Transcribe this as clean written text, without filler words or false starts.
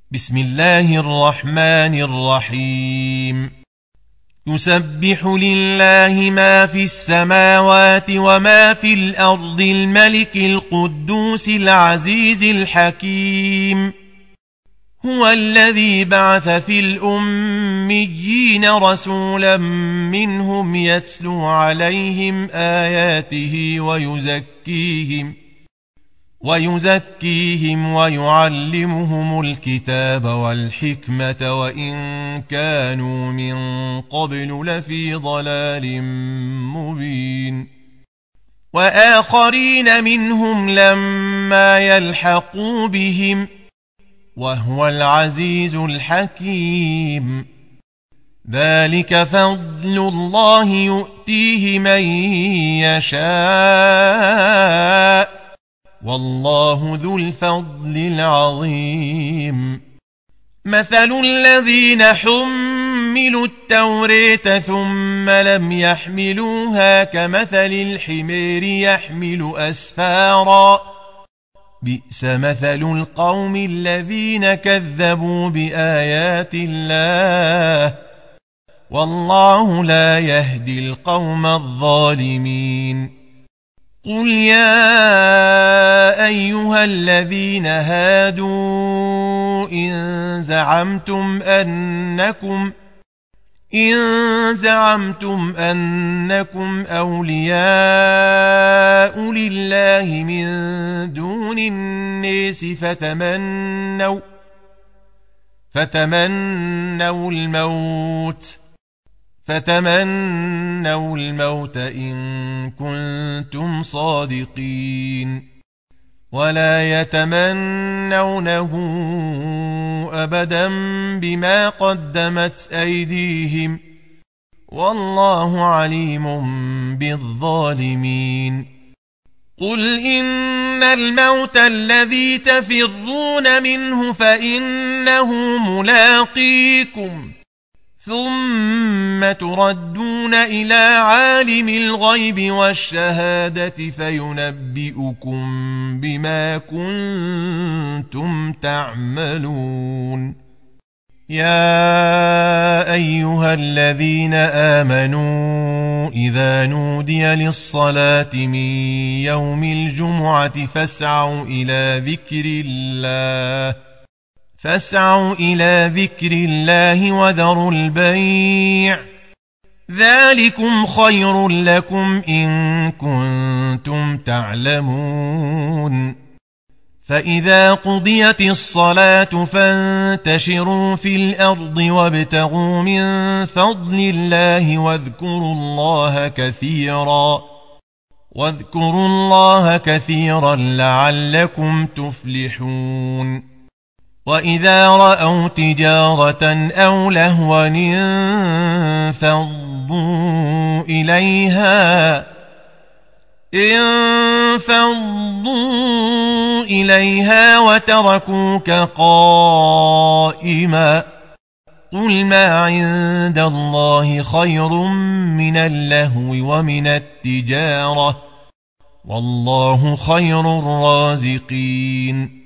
بسم الله الرحمن الرحيم يسبح لله ما في السماوات وما في الأرض الملك القدوس العزيز الحكيم هو الذي بعث في الأميين رسولا منهم يتلو عليهم آياته ويزكيهم ويعلمهم الكتاب والحكمة وإن كانوا من قبل لفي ضلال مبين وآخرين منهم لما يلحقوا بهم وهو العزيز الحكيم ذلك فضل الله يؤتيه من يشاء والله ذو الفضل العظيم مثل الذين حملوا التوراة ثم لم يحملوها كمثل الحمير يحمل أسفارا بئس مثل القوم الذين كذبوا بآيات الله والله لا يهدي القوم الظالمين قل يا أيها الذين هادوا إن زعمتم أنكم أولياء لله من دون الناس فتمنوا الموت إن كنتم صادقين ولا يتمنونه أبدا بما قدمت أيديهم والله عليم بالظالمين قل إن الموت الذي تفرون منه فإنه ملاقيكم ثم تردون إلى عالم الغيب والشهادة فينبئكم بما كنتم تعملون يا أيها الذين آمنوا إذا نودي للصلاة من يوم الجمعة فاسعوا إلى ذكر الله وذروا البيع ذلكم خير لكم إن كنتم تعلمون فإذا قضيت الصلاة فانتشروا في الأرض وابتغوا من فضل الله واذكروا الله كثيرا لعلكم تفلحون وإذا رأوا تجارة أو لهوا انفضوا إليها وتركوك قائما قل ما عند الله خير من اللهو ومن التجارة والله خير الرازقين